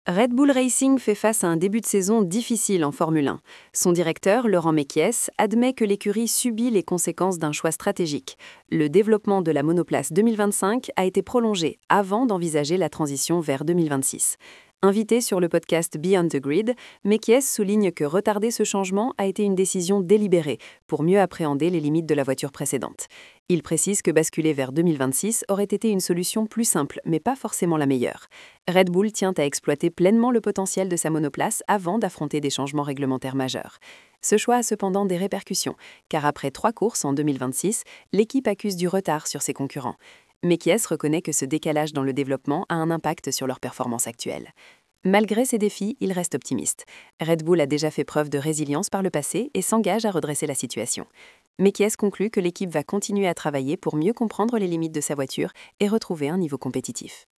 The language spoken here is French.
Red Bull Racing fait face à un début de saison difficile en Formule 1. Son directeur, Laurent Mekies, admet que l'écurie subit les conséquences d'un choix stratégique. Le développement de la monoplace 2025 a été prolongé avant d'envisager la transition vers 2026. Invité sur le podcast Beyond the Grid, Mekies souligne que retarder ce changement a été une décision délibérée pour mieux appréhender les limites de la voiture précédente. Il précise que basculer vers 2026 aurait été une solution plus simple, mais pas forcément la meilleure. Red Bull tient à exploiter pleinement le potentiel de sa monoplace avant d'affronter des changements réglementaires majeurs. Ce choix a cependant des répercussions, car après 3 courses en 2026, l'équipe accuse du retard sur ses concurrents. Mekies reconnaît que ce décalage dans le développement a un impact sur leur performance actuelle. Malgré ces défis, il reste optimiste. Red Bull a déjà fait preuve de résilience par le passé et s'engage à redresser la situation. Mekies conclut que l'équipe va continuer à travailler pour mieux comprendre les limites de sa voiture et retrouver un niveau compétitif.